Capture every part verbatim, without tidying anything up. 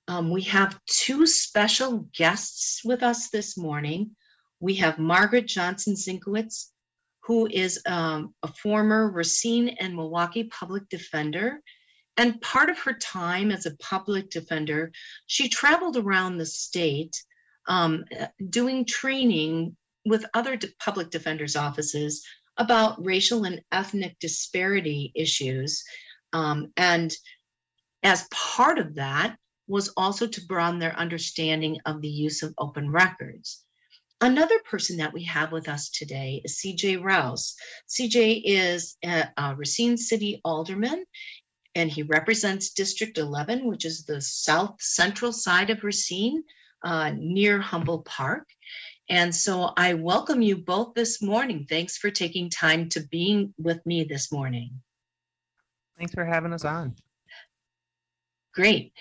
Um, we have two special guests with us this morning. We have Margaret Johnson Zinkowitz, who is um, a former Racine and Milwaukee public defender. And part of her time as a public defender, she traveled around the state um, doing training with other de- public defenders' offices about racial and ethnic disparity issues. Um, and as part of that was also to broaden their understanding of the use of open records. Another person that we have with us today is C J Rouse. C J is a, a Racine City Alderman, and he represents District eleven, which is the south central side of Racine, uh, near Humboldt Park. And so I welcome you both this morning. Thanks for taking time to being with me this morning. Thanks for having us on. Great.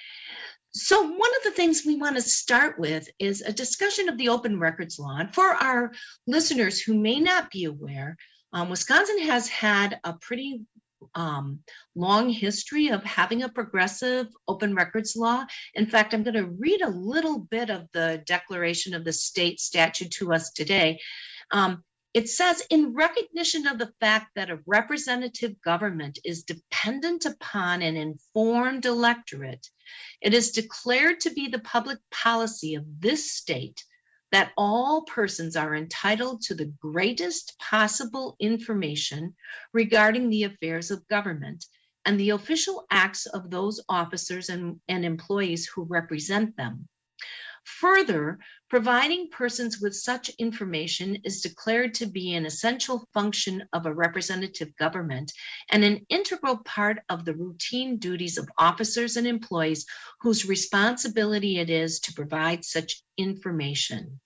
So one of the things we want to start with is a discussion of the open records law. And for our listeners who may not be aware, um, Wisconsin has had a pretty um, long history of having a progressive open records law. In fact, I'm going to read a little bit of the declaration of the state statute to us today. Um, It says, in recognition of the fact that a representative government is dependent upon an informed electorate, it is declared to be the public policy of this state that all persons are entitled to the greatest possible information regarding the affairs of government and the official acts of those officers and, and employees who represent them. Further, providing persons with such information is declared to be an essential function of a representative government and an integral part of the routine duties of officers and employees whose responsibility it is to provide such information.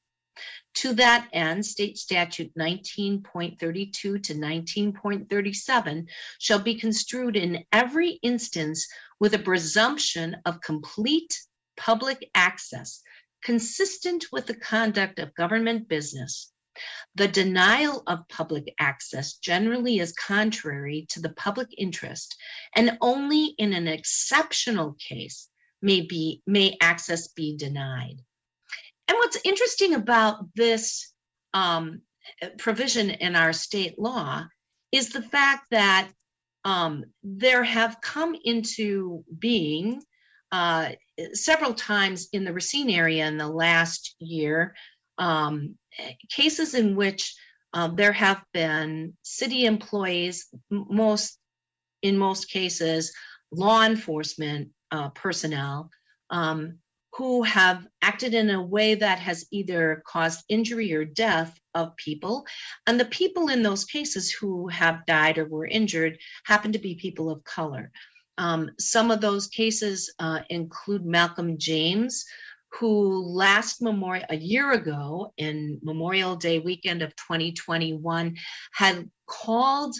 To that end, State Statute nineteen point thirty-two to nineteen point thirty-seven shall be construed in every instance with a presumption of complete public access consistent with the conduct of government business. The denial of public access generally is contrary to the public interest, and only in an exceptional case may be may access be denied. And what's interesting about this um, provision in our state law is the fact that um, there have come into being uh, several times in the Racine area in the last year, um, cases in which um, there have been city employees, most in most cases, law enforcement uh, personnel, um, who have acted in a way that has either caused injury or death of people. And the people in those cases who have died or were injured happen to be people of color. Um, some of those cases uh, include Malcolm James, who last Memorial, a year ago in Memorial Day weekend of twenty twenty-one, had called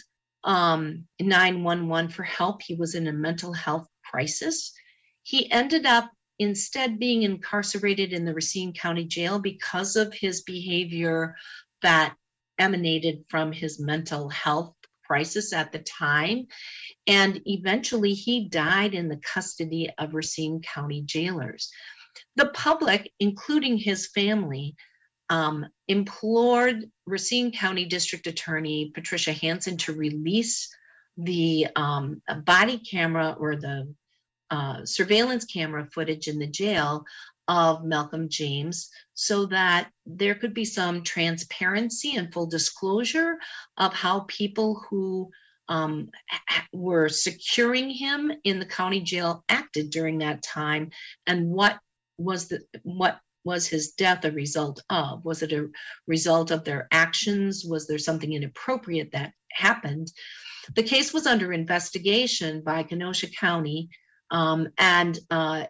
um, nine one one for help. He was in a mental health crisis. He ended up instead being incarcerated in the Racine County Jail because of his behavior that emanated from his mental health crisis at the time. And eventually he died in the custody of Racine County jailers. The public, including his family, um, implored Racine County District Attorney Patricia Hansen to release the um, body camera or the uh, surveillance camera footage in the jail of Malcolm James so that there could be some transparency and full disclosure of how people who um, were securing him in the county jail acted during that time, and what was the what was his death a result of? Was it a result of their actions? Was there something inappropriate that happened? The case was under investigation by Kenosha County, um, and uh,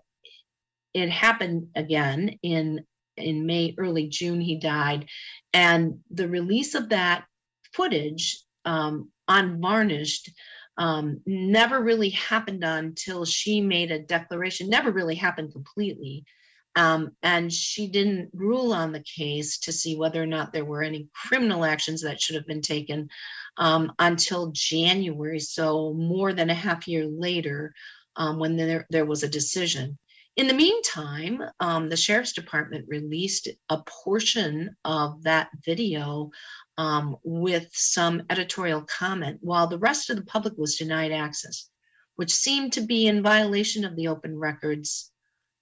it happened again in in May, early June. He died, and the release of that footage, um, unvarnished, um, never really happened until she made a declaration. Never really happened completely. Um, and she didn't rule on the case to see whether or not there were any criminal actions that should have been taken um, until January, so more than a half year later, um, when there, there was a decision. In the meantime, um, the Sheriff's Department released a portion of that video um, with some editorial comment, while the rest of the public was denied access, which seemed to be in violation of the open records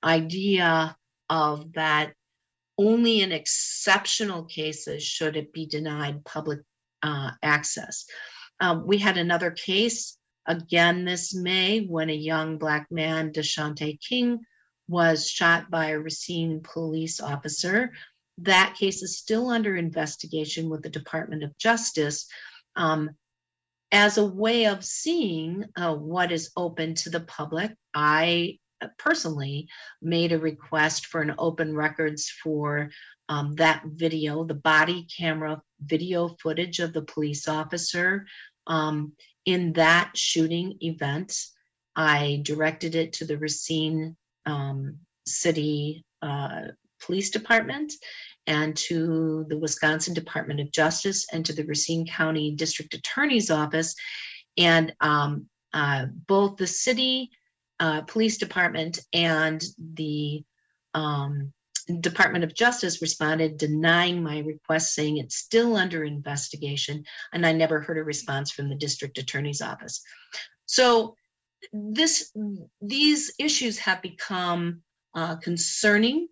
idea of that only in exceptional cases should it be denied public uh, access. Um, we had another case again this May when a young Black man, Deshante King, was shot by a Racine police officer. That case is still under investigation with the Department of Justice um, as a way of seeing uh, what is open to the public. I personally made a request for an open records for um, that video, the body camera video footage of the police officer um, in that shooting event. I directed it to the Racine um, City uh, Police Department and to the Wisconsin Department of Justice and to the Racine County District Attorney's Office. And um, uh, both the city uh, police department and the um, Department of Justice responded denying my request, saying it's still under investigation. And I never heard a response from the District Attorney's Office. So this, these issues have become uh, concerning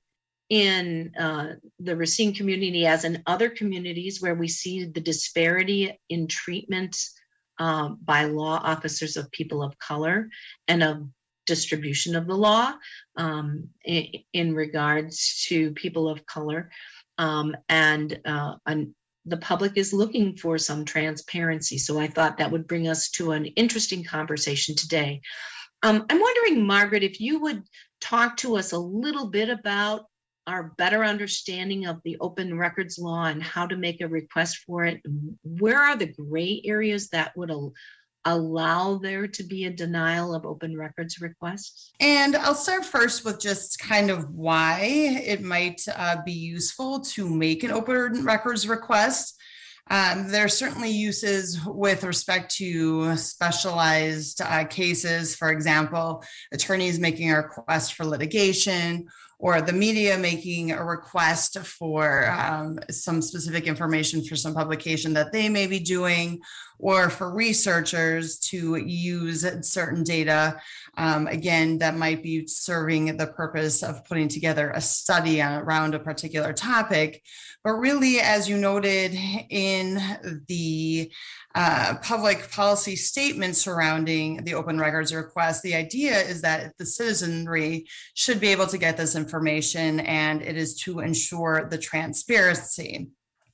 in uh, the Racine community as in other communities where we see the disparity in treatment uh, by law officers of people of color and of distribution of the law um, in, in regards to people of color. Um, and, uh, and the public is looking for some transparency. So I thought that would bring us to an interesting conversation today. Um, I'm wondering, Margaret, if you would talk to us a little bit about our better understanding of the open records law and how to make a request for it. Where are the gray areas that would al- allow there to be a denial of open records requests? And I'll start first with just kind of why it might uh, be useful to make an open records request. Um, there are certainly uses with respect to specialized uh, cases, for example, attorneys making a request for litigation, or the media making a request for um, some specific information for some publication that they may be doing, or for researchers to use certain data, um, again, that might be serving the purpose of putting together a study on, around a particular topic. But really, as you noted in the uh, public policy statement surrounding the open records request, the idea is that the citizenry should be able to get this information, and it is to ensure the transparency.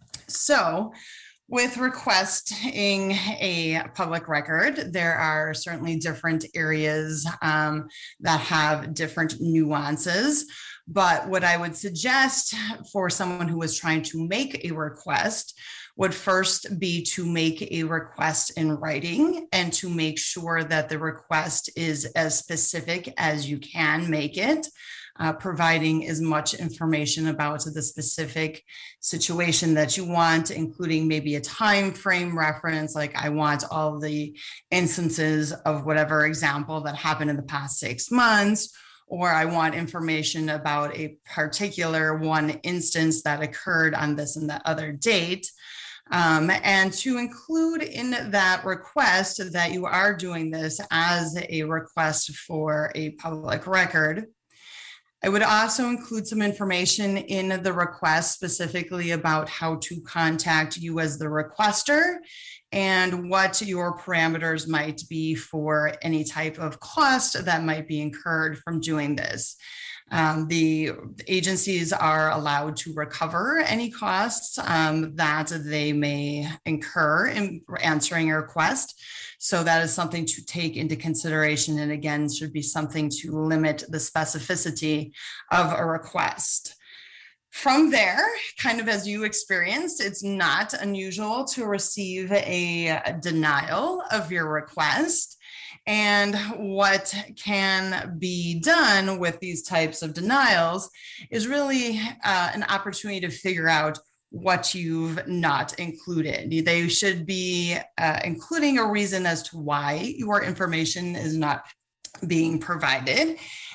So, with requesting a public record, there are certainly different areas um, that have different nuances. But what I would suggest for someone who is trying to make a request would first be to make a request in writing and to make sure that the request is as specific as you can make it. Uh, providing as much information about the specific situation that you want, including maybe a time frame reference, like I want all the instances of whatever example that happened in the past six months, or I want information about a particular one instance that occurred on this and that other date. Um, and to include in that request that you are doing this as a request for a public record. I would also include some information in the request specifically about how to contact you as the requester and what your parameters might be for any type of cost that might be incurred from doing this. Um, the agencies are allowed to recover any costs um, that they may incur in answering a request. So that is something to take into consideration, and again, should be something to limit the specificity of a request. From there, kind of as you experienced, it's not unusual to receive a denial of your request. And what can be done with these types of denials is really uh, an opportunity to figure out what you've not included. They should be uh, including a reason as to why your information is not being provided.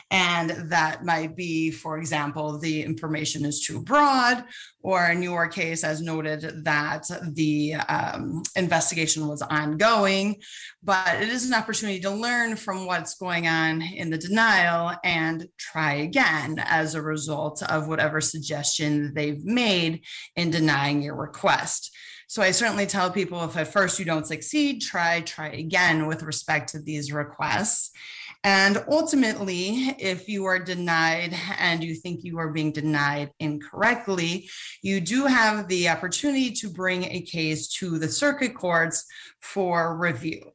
And that might be, for example, the information is too broad, or in your case, as noted, that the um, investigation was ongoing. But it is an opportunity to learn from what's going on in the denial and try again as a result of whatever suggestion they've made in denying your request. So I certainly tell people, if at first you don't succeed, try, try again with respect to these requests. And ultimately, if you are denied and you think you are being denied incorrectly, you do have the opportunity to bring a case to the circuit courts for review.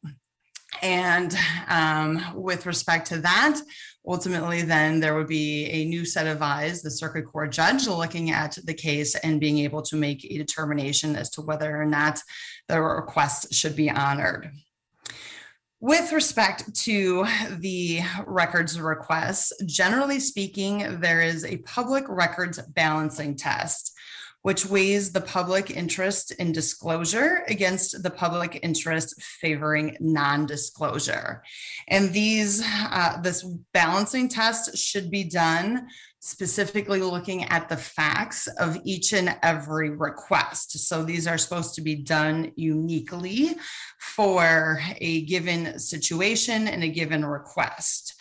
And um, with respect to that, ultimately, then there would be a new set of eyes, the circuit court judge looking at the case and being able to make a determination as to whether or not the request should be honored. With respect to the records requests, generally speaking, there is a public records balancing test, which weighs the public interest in disclosure against the public interest favoring non-disclosure. And these, uh, this balancing test should be done specifically looking at the facts of each and every request. So these are supposed to be done uniquely for a given situation and a given request.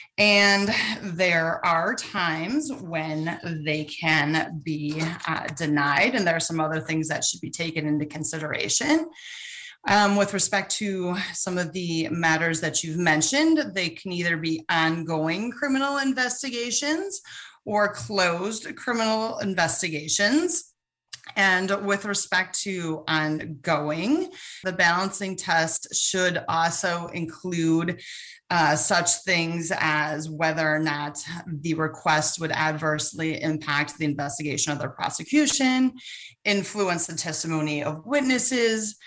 And there are times when they can be uh, denied, and there are some other things that should be taken into consideration. Um, with respect to some of the matters that you've mentioned, they can either be ongoing criminal investigations or closed criminal investigations. And with respect to ongoing, the balancing test should also include uh, such things as whether or not the request would adversely impact the investigation of the prosecution, influence the testimony of witnesses,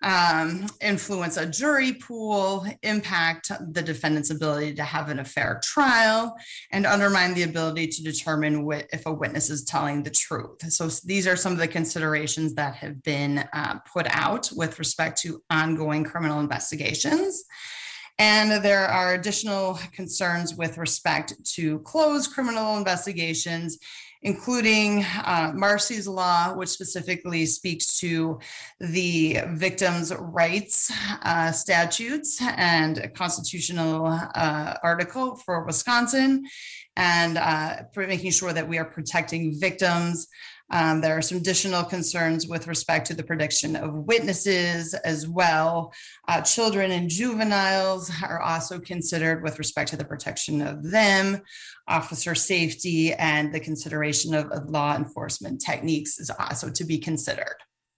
Um, influence a jury pool, impact the defendant's ability to have an a fair trial, and undermine the ability to determine wh- if a witness is telling the truth. So these are some of the considerations that have been uh, put out with respect to ongoing criminal investigations. And there are additional concerns with respect to closed criminal investigations, including uh, Marcy's Law, which specifically speaks to the victims' rights uh, statutes and a constitutional uh, article for Wisconsin, and uh, for making sure that we are protecting victims. Um, there are some additional concerns with respect to the protection of witnesses as well. Uh, children and juveniles are also considered with respect to the protection of them. Officer safety and the consideration of, of law enforcement techniques is also to be considered.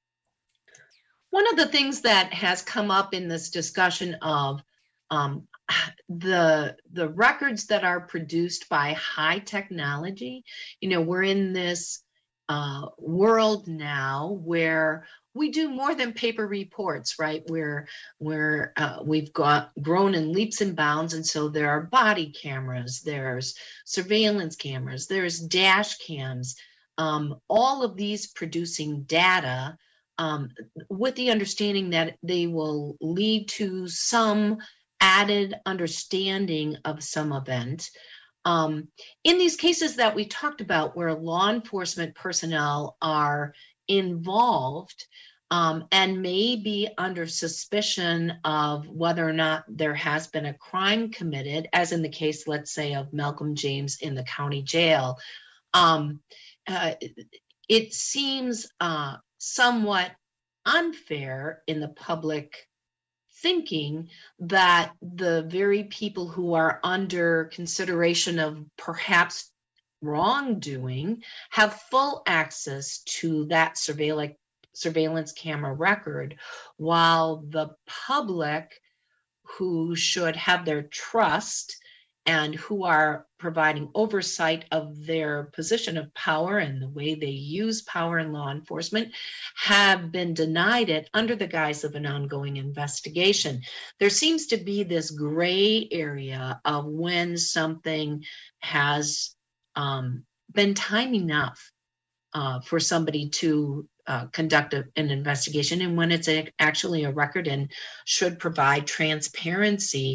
One of the things that has come up in this discussion of um, the the records that are produced by high technology, you know, we're in this uh, world now where we do more than paper reports, right? We're, we're, uh, we've got grown in leaps and bounds. And so there are body cameras, there's surveillance cameras, there's dash cams, um, all of these producing data um, with the understanding that they will lead to some added understanding of some event. Um, in these cases that we talked about where law enforcement personnel are involved um, and may be under suspicion of whether or not there has been a crime committed, as in the case, let's say, of Malcolm James in the county jail, um, uh, it seems uh, somewhat unfair in the public thinking that the very people who are under consideration of perhaps wrongdoing have full access to that surveillance surveillance camera record, while the public who should have their trust and who are providing oversight of their position of power and the way they use power in law enforcement have been denied it under the guise of an ongoing investigation. There seems to be this gray area of when something has um, been time enough uh, for somebody to uh, conduct a, an investigation and when it's a, actually a record and should provide transparency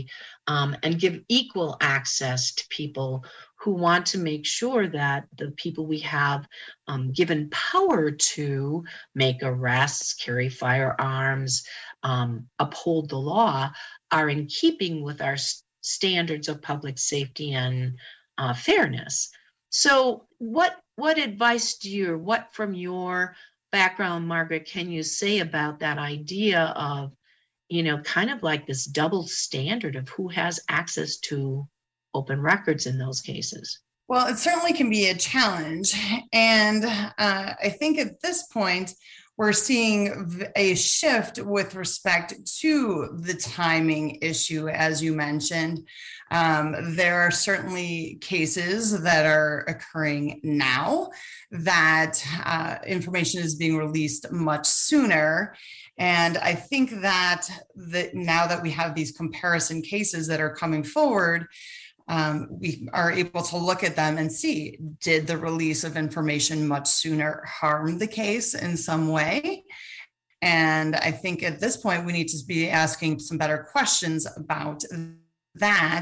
um, and give equal access to people who want to make sure that the people we have um, given power to make arrests, carry firearms, um, uphold the law are in keeping with our s- standards of public safety and uh, fairness. So what, what advice do you, or what from your background, Margaret, can you say about that idea of, you know, kind of like this double standard of who has access to open records in those cases? Well, it certainly can be a challenge. And uh, I think at this point, we're seeing a shift with respect to the timing issue, as you mentioned. Um, there are certainly cases that are occurring now that uh, information is being released much sooner. And I think that, that now that we have these comparison cases that are coming forward, Um, we are able to look at them and see, did the release of information much sooner harm the case in some way? And I think at this point, we need to be asking some better questions about that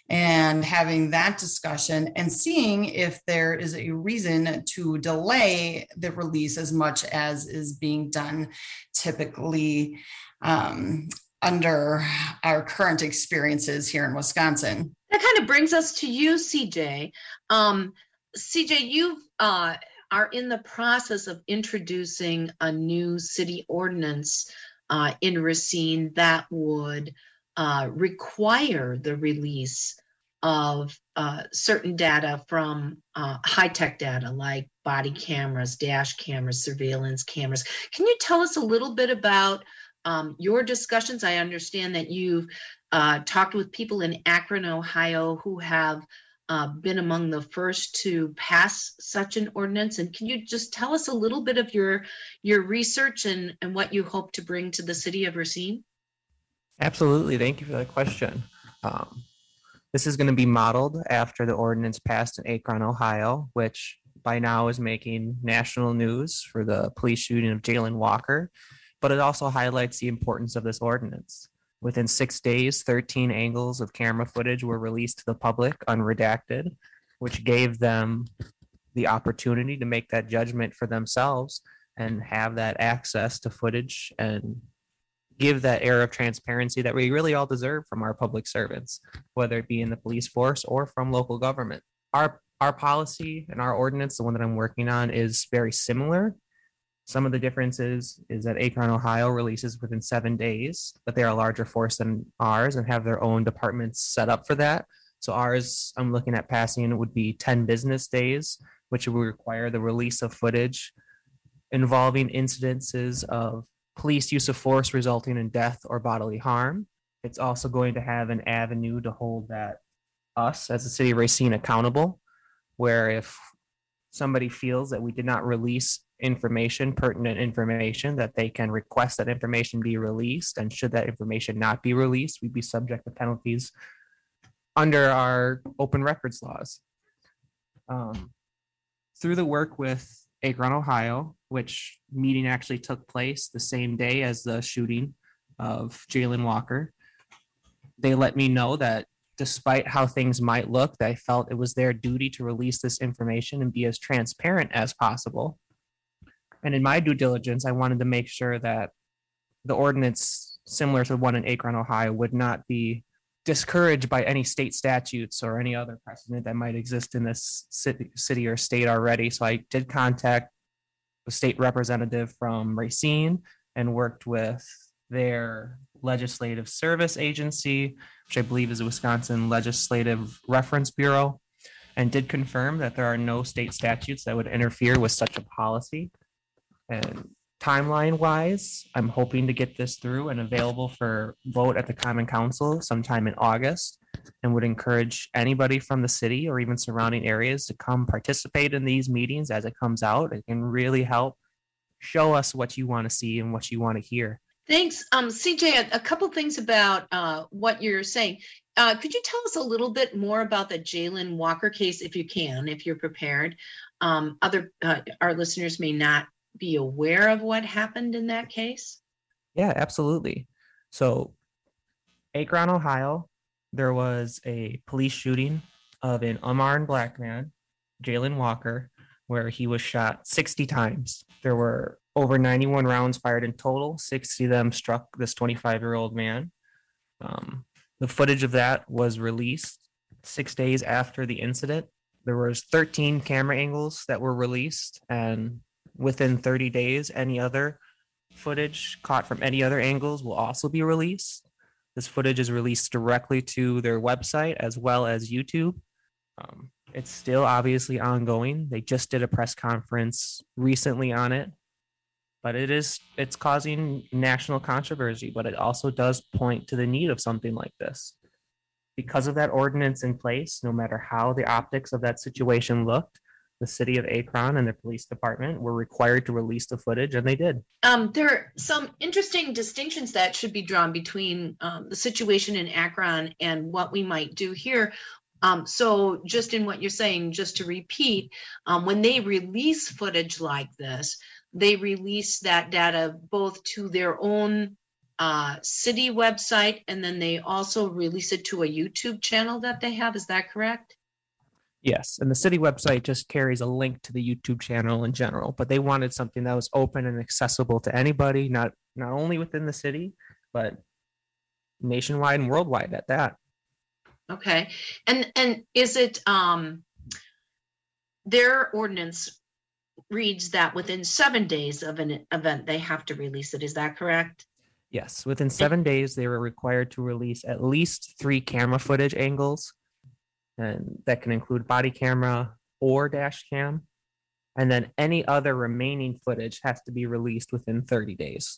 and having that discussion and seeing if there is a reason to delay the release as much as is being done typically um, under our current experiences here in Wisconsin. That kind of brings us to you, C J. Um, C J, you uh, are in the process of introducing a new city ordinance uh, in Racine that would uh, require the release of uh, certain data from uh, high-tech data like body cameras, dash cameras, surveillance cameras. Can you tell us a little bit about um, your discussions? I understand that you've Uh, talked with people in Akron, Ohio, who have uh, been among the first to pass such an ordinance. And can you just tell us a little bit of your your research and, and what you hope to bring to the city of Racine? Absolutely. Thank you for that question. Um, this is going to be modeled after the ordinance passed in Akron, Ohio, which by now is making national news for the police shooting of Jayland Walker, but it also highlights the importance of this ordinance. Within six days, thirteen angles of camera footage were released to the public unredacted, which gave them the opportunity to make that judgment for themselves and have that access to footage and give that air of transparency that we really all deserve from our public servants, whether it be in the police force or from local government. Our, our policy and our ordinance, the one that I'm working on, is very similar. Some of the differences is that Akron, Ohio releases within seven days, but they are a larger force than ours and have their own departments set up for that. So ours, I'm looking at passing, would be ten business days, which would require the release of footage involving incidences of police use of force resulting in death or bodily harm. It's also going to have an avenue to hold that us as the city of Racine accountable, where if somebody feels that we did not release information, pertinent information, that they can request that information be released. And should that information not be released, we'd be subject to penalties under our open records laws. Um, through the work with Akron, Ohio, which meeting actually took place the same day as the shooting of Jayland Walker, they let me know that despite how things might look, they felt it was their duty to release this information and be as transparent as possible. And in my due diligence, I wanted to make sure that the ordinance, similar to the one in Akron, Ohio, would not be discouraged by any state statutes or any other precedent that might exist in this city, city or state already. So I did contact a state representative from Racine and worked with their legislative service agency, which I believe is the Wisconsin Legislative Reference Bureau, and did confirm that there are no state statutes that would interfere with such a policy. And timeline wise, I'm hoping to get this through and available for vote at the Common Council sometime in August, and would encourage anybody from the city or even surrounding areas to come participate in these meetings as it comes out. It can really help show us what you want to see and what you want to hear. Thanks. Um, C J, a, a couple things about uh, what you're saying. Uh, could you tell us a little bit more about the Jayland Walker case, if you can, if you're prepared? Um, other uh, our listeners may not be aware of what happened in that case. Yeah, absolutely. So Akron, Ohio there was a police shooting of an unarmed black man, Jalen Walker, where he was shot sixty times. There were over ninety-one rounds fired in total. sixty of them struck this twenty-five-year-old man. Um, the footage of that was released six days after the incident. There was thirteen camera angles that were released, and within thirty days, any other footage caught from any other angles will also be released. This footage is released directly to their website as well as YouTube. Um, it's still obviously ongoing. They just did a press conference recently on it, but it is it's causing national controversy, but it also does point to the need of something like this. Because of that ordinance in place, no matter how the optics of that situation looked, the city of Akron and the police department were required to release the footage, and they did. Um, there are some interesting distinctions that should be drawn between um, the situation in Akron and what we might do here. Um, so just in what you're saying, just to repeat, um, when they release footage like this, they release that data both to their own uh, city website, and then they also release it to a YouTube channel that they have. Is that correct? Yes, and the city website just carries a link to the YouTube channel in general, but they wanted something that was open and accessible to anybody, not not only within the city, but nationwide and worldwide at that. Okay, and and is it um their ordinance reads that within seven days of an event they have to release it? Is that correct? Yes, within seven days they were required to release at least three camera footage angles, and that can include body camera or dash cam. And then any other remaining footage has to be released within thirty days.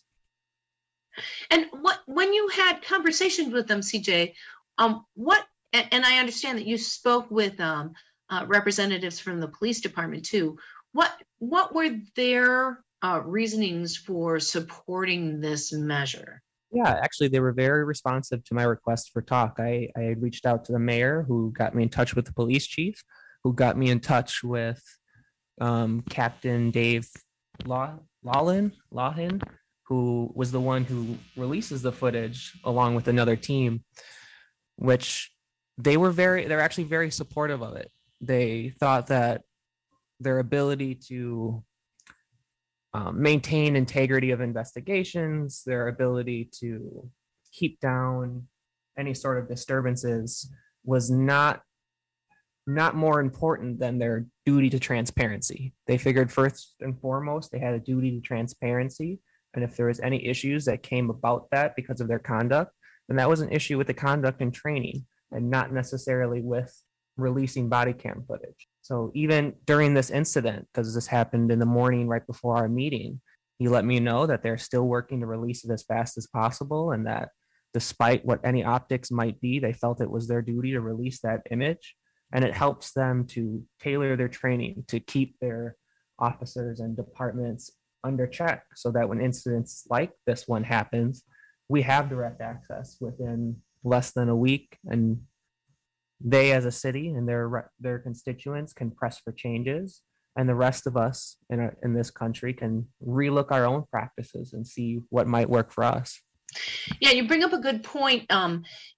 And what when you had conversations with them, C J, um, what, and, and I understand that you spoke with um, uh, representatives from the police department too. What what were their uh, reasonings for supporting this measure? Yeah, actually, they were very responsive to my request for talk. I, I had reached out to the mayor, who got me in touch with the police chief, who got me in touch with um, Captain Dave Law, Lawlin, Lawhin, who was the one who releases the footage along with another team, which they were very, they're actually very supportive of it. They thought that their ability to Um, maintain integrity of investigations, their ability to keep down any sort of disturbances was not not more important than their duty to transparency. They figured first and foremost they had a duty to transparency, and if there was any issues that came about that because of their conduct, then that was an issue with the conduct and training, and not necessarily with releasing body cam footage. So even during this incident, because this happened in the morning right before our meeting, he let me know that they're still working to release it as fast as possible, and that despite what any optics might be, they felt it was their duty to release that image. And it helps them to tailor their training to keep their officers and departments under check, so that when incidents like this one happens, we have direct access within less than a week, and they as a city and their their constituents can press for changes, and the rest of us in, a, in this country can relook our own practices and see what might work for us. Yeah, you bring up a good point. Um,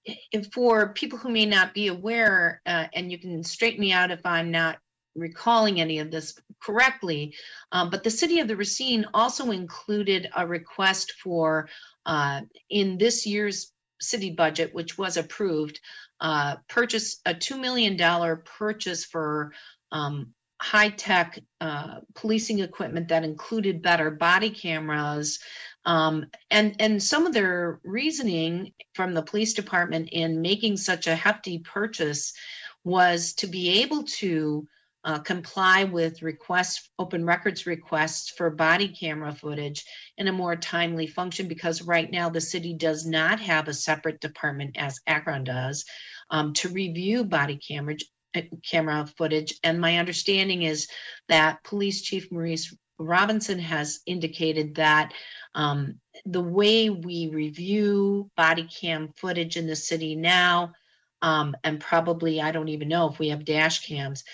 for people who may not be aware, uh, and you can straighten me out if I'm not recalling any of this correctly, um, but the city of the Racine also included a request for, uh, in this year's city budget, which was approved, uh, purchase a two million dollars purchase for um, high-tech uh, policing equipment that included better body cameras. Um, and, and some of their reasoning from the police department in making such a hefty purchase was to be able to uh, comply with requests, open records requests for body camera footage in a more timely function, because right now the city does not have a separate department, as Akron does, um, to review body camera camera footage. And my understanding is that Police Chief Maurice Robinson has indicated that um, the way we review body cam footage in the city now, um, and probably, I don't even know if we have dash cams,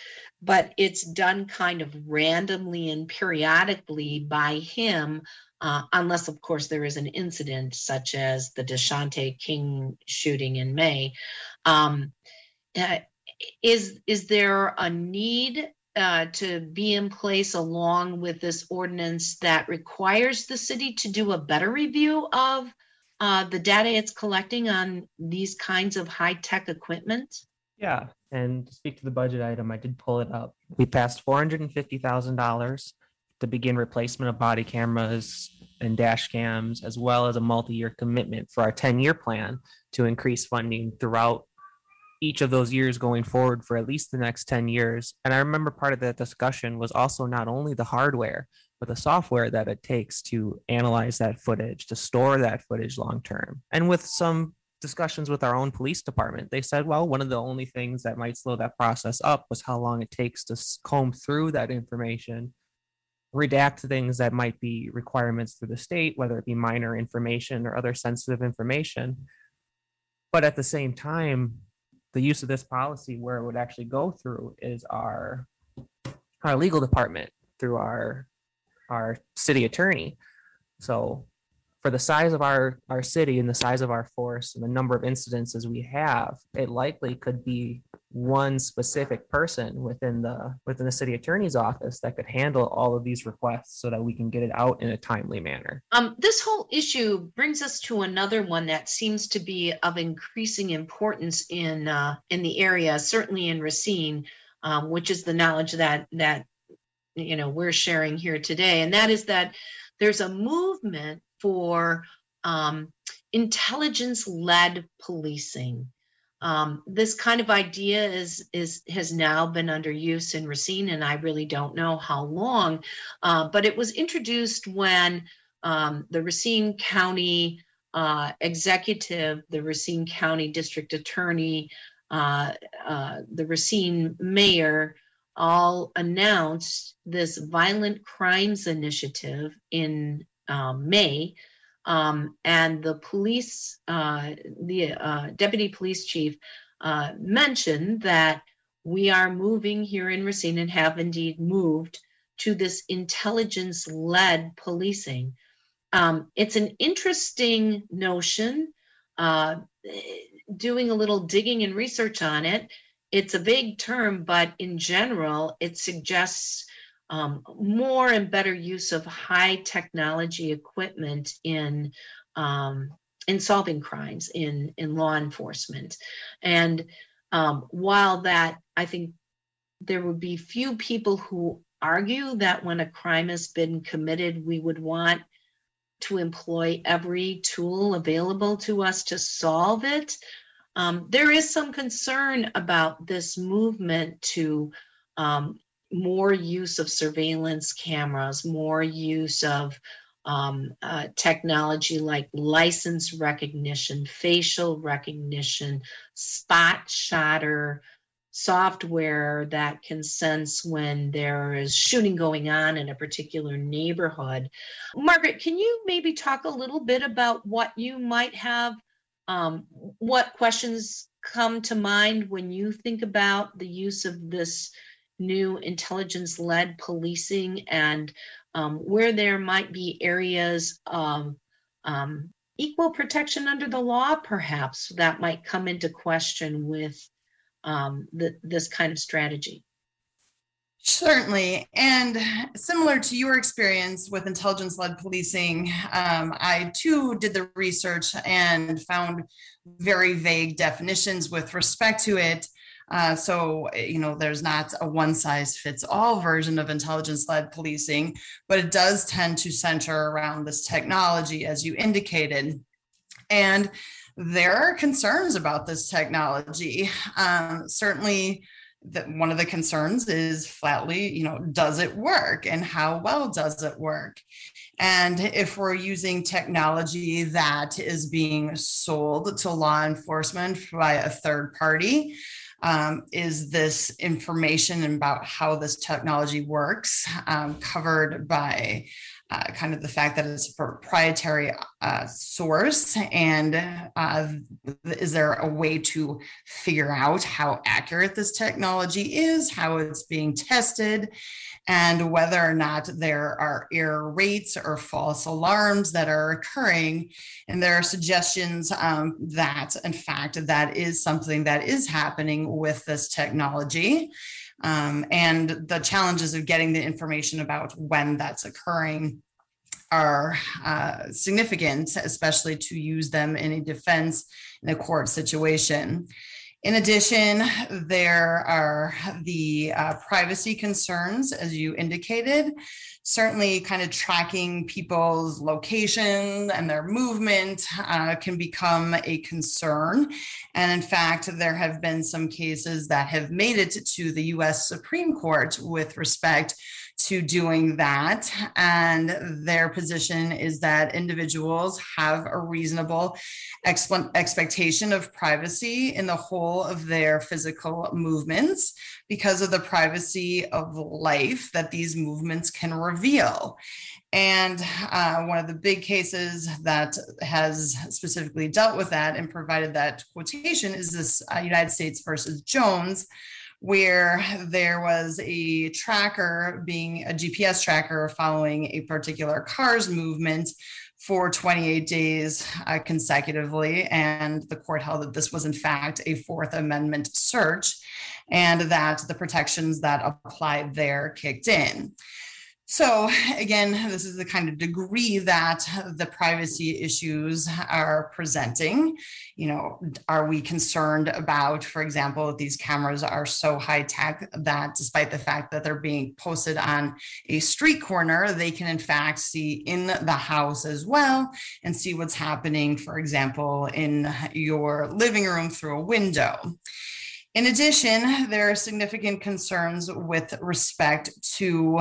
but it's done kind of randomly and periodically by him, uh, unless, of course, there is an incident such as the Deshante King shooting in May. Um, uh, is, is there a need uh, to be in place along with this ordinance that requires the city to do a better review of uh, the data it's collecting on these kinds of high-tech equipment? Yeah, and to speak to the budget item, I did pull it up. We passed four hundred fifty thousand dollars to begin replacement of body cameras and dash cams, as well as a multi-year commitment for our ten-year plan to increase funding throughout each of those years going forward for at least the next ten years. And I remember part of that discussion was also not only the hardware, but the software that it takes to analyze that footage, to store that footage long-term. And with some discussions with our own police department, they said, well, one of the only things that might slow that process up was how long it takes to comb through that information, redact things that might be requirements through the state, whether it be minor information or other sensitive information. But at the same time, the use of this policy, where it would actually go through, is our our legal department through our our city attorney. So for the size of our, our city and the size of our force and the number of incidences we have, it likely could be one specific person within the within the city attorney's office that could handle all of these requests so that we can get it out in a timely manner. Um, this whole issue brings us to another one that seems to be of increasing importance in uh, in the area, certainly in Racine, um, which is the knowledge that that you know we're sharing here today, and that is that there's a movement for um, intelligence-led policing. Um, this kind of idea is, is has now been under use in Racine, and I really don't know how long, uh, but it was introduced when um, the Racine County uh, executive, the Racine County District Attorney, uh, uh, the Racine Mayor all announced this violent crimes initiative in um, May. Um, and the police, uh, the uh, deputy police chief uh, mentioned that we are moving here in Racine and have indeed moved to this intelligence-led policing. Um, it's an interesting notion. Uh, doing a little digging and research on it, it's a vague term, but in general, it suggests Um, more and better use of high technology equipment in um, in solving crimes in in law enforcement. And um, while that, I think there would be few people who argue that when a crime has been committed, we would want to employ every tool available to us to solve it. Um, there is some concern about this movement to um, more use of surveillance cameras, more use of um, uh, technology like license recognition, facial recognition, spot shotter software that can sense when there is shooting going on in a particular neighborhood. Margaret, can you maybe talk a little bit about what you might have, um, what questions come to mind when you think about the use of this new intelligence-led policing, and um, where there might be areas of um, equal protection under the law, perhaps, that might come into question with um, the, this kind of strategy? Certainly. And similar to your experience with intelligence-led policing, um, I too did the research and found very vague definitions with respect to it. Uh, so, you know, there's not a one size fits all version of intelligence-led policing, but it does tend to center around this technology, as you indicated. And there are concerns about this technology. Um, certainly, that one of the concerns is flatly, you know, does it work, and how well does it work? And if we're using technology that is being sold to law enforcement by a third party, Um, is this information about how this technology works um, covered by uh, kind of the fact that it's a proprietary uh, source, and uh, is there a way to figure out how accurate this technology is, how it's being tested, and whether or not there are error rates or false alarms that are occurring. And there are suggestions um, that, in fact, that is something that is happening with this technology. Um, and the challenges of getting the information about when that's occurring are uh, significant, especially to use them in a defense in a court situation. In addition, there are the uh, privacy concerns, as you indicated. Certainly, kind of tracking people's location and their movement uh, can become a concern. And in fact, there have been some cases that have made it to the U S Supreme Court with respect to doing that. And their position is that individuals have a reasonable exp- expectation of privacy in the whole of their physical movements because of the privacy of life that these movements can reveal. And uh, one of the big cases that has specifically dealt with that and provided that quotation is this uh, United States versus Jones, where there was a tracker being a G P S tracker following a particular car's movement for twenty-eight days uh, consecutively. And the court held that this was in fact a Fourth Amendment search and that the protections that applied there kicked in. So again, this is the kind of degree that the privacy issues are presenting. You know, are we concerned about, for example, that these cameras are so high tech that despite the fact that they're being posted on a street corner, they can in fact see in the house as well and see what's happening, for example, in your living room through a window. In addition, there are significant concerns with respect to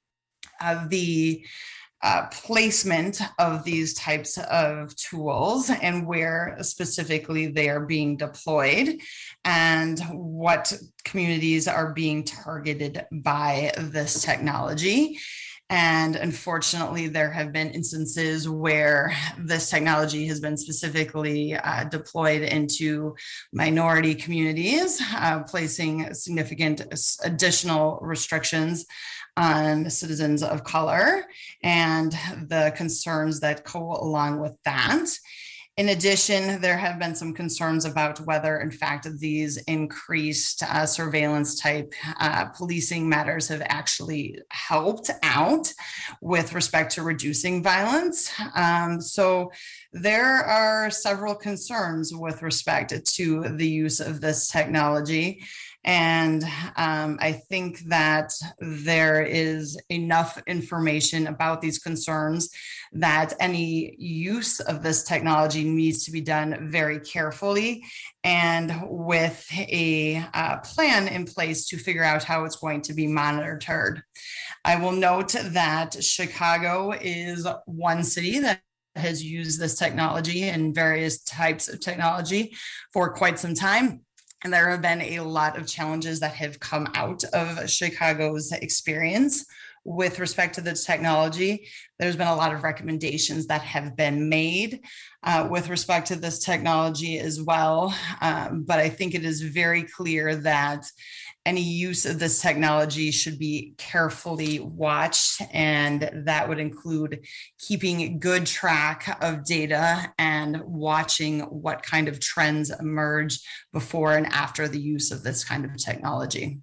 Uh, the uh, placement of these types of tools and where specifically they are being deployed and what communities are being targeted by this technology. And unfortunately, there have been instances where this technology has been specifically uh, deployed into minority communities, uh, placing significant additional restrictions on citizens of color and the concerns that go along with that. In addition, there have been some concerns about whether, in fact, these increased uh, surveillance type uh, policing matters have actually helped out with respect to reducing violence. Um, so there are several concerns with respect to the use of this technology. And um, I think that there is enough information about these concerns that any use of this technology needs to be done very carefully and with a uh, plan in place to figure out how it's going to be monitored. I will note that Chicago is one city that has used this technology and various types of technology for quite some time. And there have been a lot of challenges that have come out of Chicago's experience with respect to this technology. There's been a lot of recommendations that have been made uh, with respect to this technology as well. Um, but I think it is very clear that any use of this technology should be carefully watched, and that would include keeping good track of data and watching what kind of trends emerge before and after the use of this kind of technology.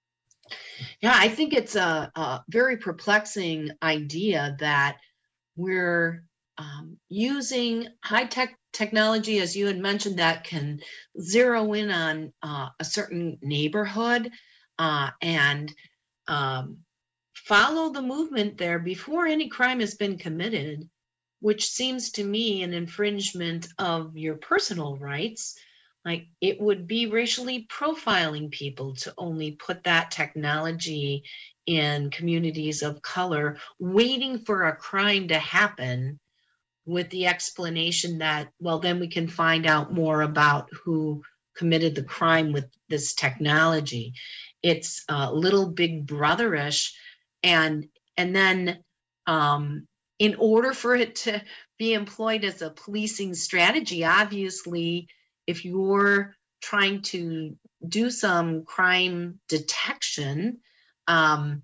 Yeah, I think it's a, a very perplexing idea that we're um, using high-tech technology, as you had mentioned, that can zero in on uh, a certain neighborhood uh, and um, follow the movement there before any crime has been committed, which seems to me an infringement of your personal rights. Like, it would be racially profiling people to only put that technology in communities of color, waiting for a crime to happen with the explanation that, well, then we can find out more about who committed the crime with this technology. It's a little big brotherish. And, and then um, in order for it to be employed as a policing strategy, obviously, if you're trying to do some crime detection, um,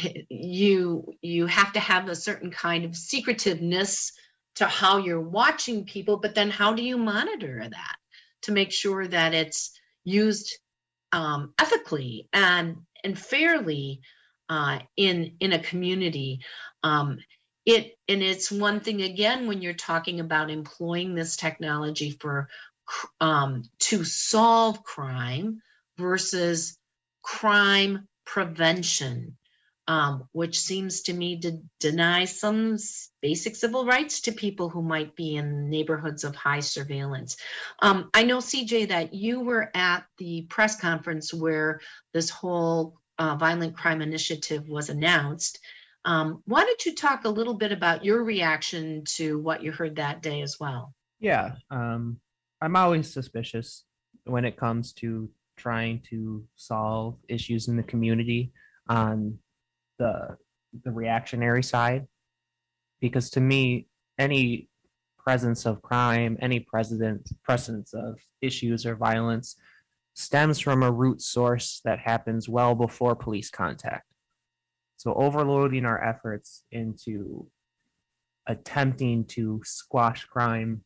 you you have to have a certain kind of secretiveness to how you're watching people, but then how do you monitor that to make sure that it's used um, ethically and and fairly uh, in in a community? Um, it and it's one thing again when you're talking about employing this technology for um, to solve crime versus crime prevention, um, which seems to me to deny some basic civil rights to people who might be in neighborhoods of high surveillance. Um, I know, C J, that you were at the press conference where this whole uh, violent crime initiative was announced. Um, why don't you talk a little bit about your reaction to what you heard that day as well? Yeah, um, I'm always suspicious when it comes to trying to solve issues in the community on the the reactionary side, because to me, any presence of crime, any precedent presence of issues or violence stems from a root source that happens well before police contact. So overloading our efforts into attempting to squash crime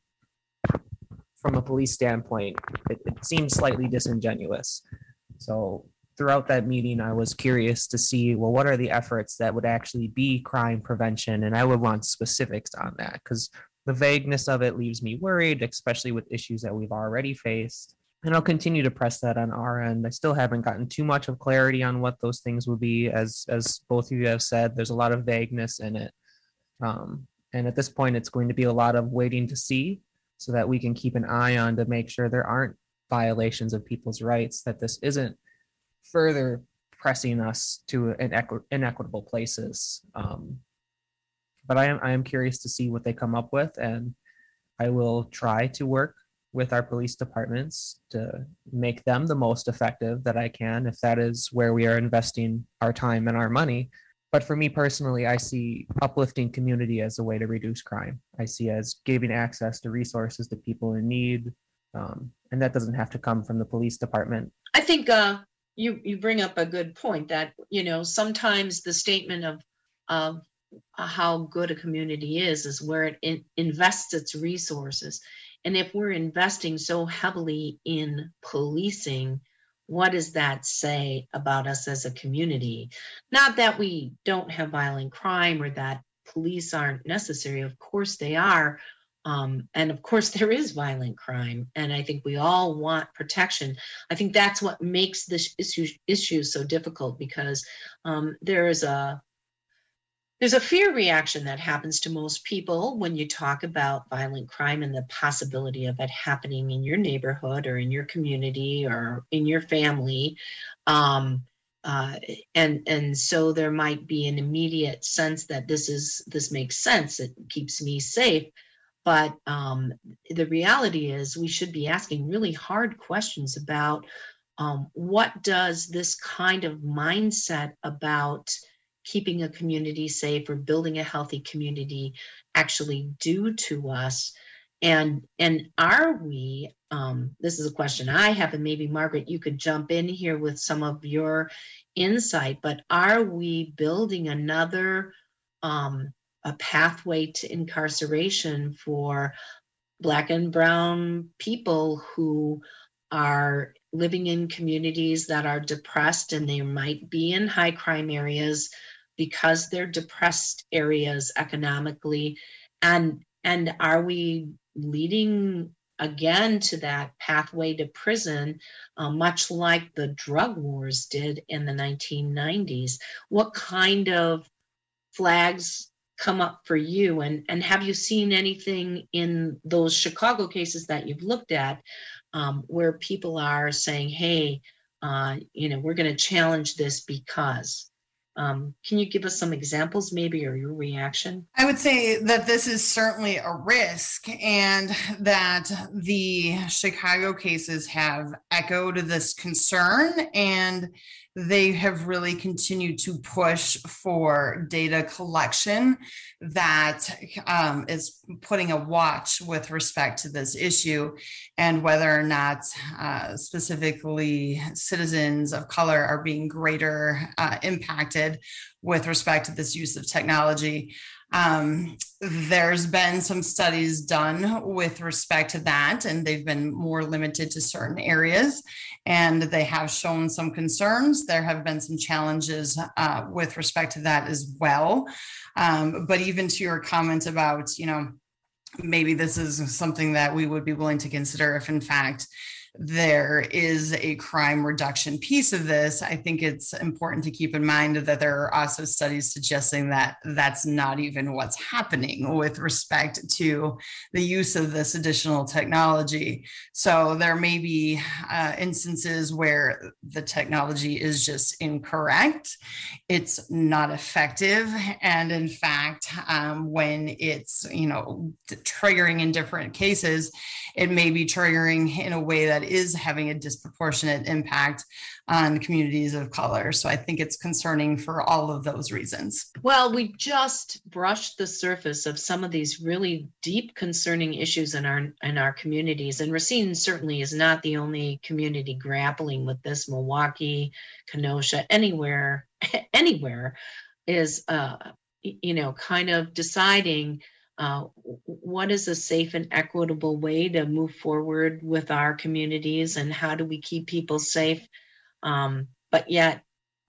from a police standpoint, it, it seems slightly disingenuous. So throughout that meeting, I was curious to see, well, what are the efforts that would actually be crime prevention? And I would want specifics on that because the vagueness of it leaves me worried, especially with issues that we've already faced. And I'll continue to press that on our end. I still haven't gotten too much of clarity on what those things would be. As as both of you have said, there's a lot of vagueness in it. Um, and at this point, it's going to be a lot of waiting to see so that we can keep an eye on to make sure there aren't violations of people's rights, that this isn't further pressing us to inequ- inequitable places. Um, but I am I am curious to see what they come up with, and I will try to work with our police departments to make them the most effective that I can, if that is where we are investing our time and our money. But for me personally, I see uplifting community as a way to reduce crime. I see as giving access to resources to people in need, um, and that doesn't have to come from the police department. I think uh, you you bring up a good point that, you know, sometimes the statement of of how good a community is is where it in, invests its resources. And if we're investing so heavily in policing, what does that say about us as a community? Not that we don't have violent crime or that police aren't necessary. Of course they are. Um, and of course there is violent crime. And I think we all want protection. I think that's what makes this issue, issue so difficult, because um, there is a There's a fear reaction that happens to most people when you talk about violent crime and the possibility of it happening in your neighborhood or in your community or in your family. Um, uh, and, and so there might be an immediate sense that this is, this makes sense. It keeps me safe. But um, the reality is we should be asking really hard questions about um, what does this kind of mindset about keeping a community safe or building a healthy community actually do to us? And and are we, um, this is a question I have, and maybe Margaret, you could jump in here with some of your insight, but are we building another um, a pathway to incarceration for Black and Brown people who are living in communities that are depressed, and they might be in high crime areas because they're depressed areas economically? And, and are we leading again to that pathway to prison, uh, much like the drug wars did in the nineteen nineties? What kind of flags come up for you? And, and have you seen anything in those Chicago cases that you've looked at um, where people are saying, hey, uh, you know, we're going to challenge this because? Um, can you give us some examples maybe, or your reaction? I would say that this is certainly a risk, and that the Chicago cases have echoed this concern, and they have really continued to push for data collection that um, is putting a watch with respect to this issue, and whether or not uh, specifically citizens of color are being greater uh, impacted with respect to this use of technology. Um, there's been some studies done with respect to that, and they've been more limited to certain areas, and they have shown some concerns. There have been some challenges uh, with respect to that as well. Um, but even to your comment about, you know, maybe this is something that we would be willing to consider if in fact there is a crime reduction piece of this, I think it's important to keep in mind that there are also studies suggesting that that's not even what's happening with respect to the use of this additional technology. So there may be uh, instances where the technology is just incorrect, it's not effective, and in fact, um, when it's, you know, triggering in different cases, it may be triggering in a way that is having a disproportionate impact on communities of color. So I think it's concerning for all of those reasons. Well, we just brushed the surface of some of these really deep concerning issues in our in our communities. And Racine certainly is not the only community grappling with this. Milwaukee, Kenosha, anywhere, anywhere is, uh, you know, kind of deciding Uh, what is a safe and equitable way to move forward with our communities, and how do we keep people safe, um, but yet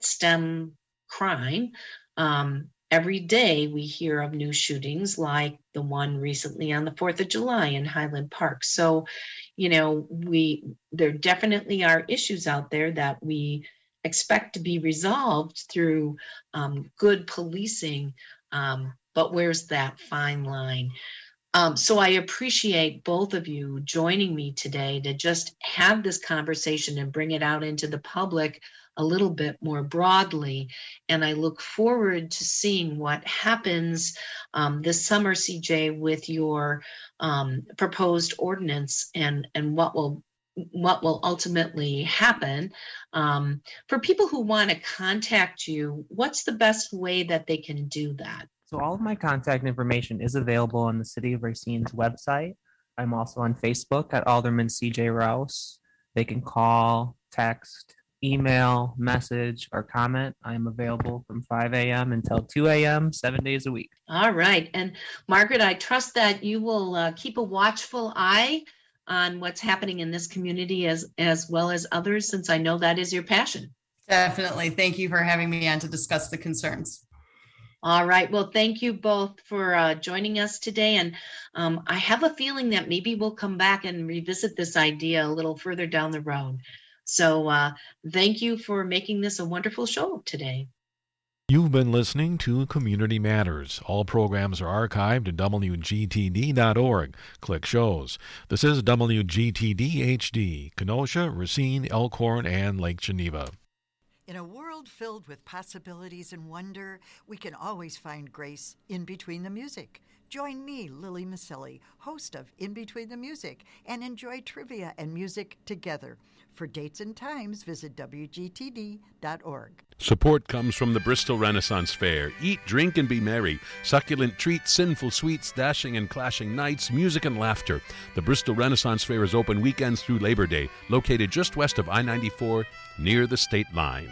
stem crime? Um, every day we hear of new shootings like the one recently on the fourth of July in Highland Park. So, you know, we there definitely are issues out there that we expect to be resolved through um, good policing, um, but where's that fine line? Um, so I appreciate both of you joining me today to just have this conversation and bring it out into the public a little bit more broadly. And I look forward to seeing what happens um, this summer, C J, with your um, proposed ordinance, and, and what will what will ultimately happen. Um, for people who want to contact you, what's the best way that they can do that? So all of my contact information is available on the City of Racine's website. I'm also on Facebook at Alderman C J Rouse. They can call, text, email, message, or comment. I'm available from five a.m. until two a.m., seven days a week. All right. And Margaret, I trust that you will uh, keep a watchful eye on what's happening in this community as, as well as others, since I know that is your passion. Definitely. Thank you for having me on to discuss the concerns. All right. Well, thank you both for uh, joining us today. And um, I have a feeling that maybe we'll come back and revisit this idea a little further down the road. So uh, thank you for making this a wonderful show today. You've been listening to Community Matters. All programs are archived at W G T D dot org. Click shows. This is W G T D H D, Kenosha, Racine, Elkhorn, and Lake Geneva. In a world filled with possibilities and wonder, we can always find grace in between the music. Join me, Lily Maselli, host of In Between the Music, and enjoy trivia and music together. For dates and times, visit W G T D dot org. Support comes from the Bristol Renaissance Fair. Eat, drink, and be merry. Succulent treats, sinful sweets, dashing and clashing nights, music and laughter. The Bristol Renaissance Fair is open weekends through Labor Day, located just west of I ninety-four near the state line.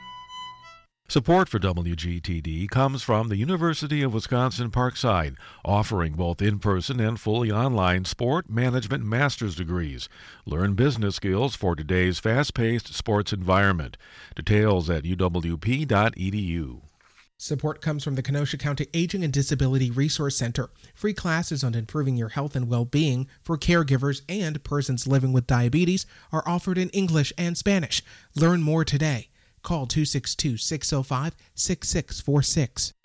Support for W G T D comes from the University of Wisconsin Parkside, offering both in-person and fully online sport management master's degrees. Learn business skills for today's fast-paced sports environment. Details at U W P dot E D U. Support comes from the Kenosha County Aging and Disability Resource Center. Free classes on improving your health and well-being for caregivers and persons living with diabetes are offered in English and Spanish. Learn more today. Call two six two, six oh five, six six four six.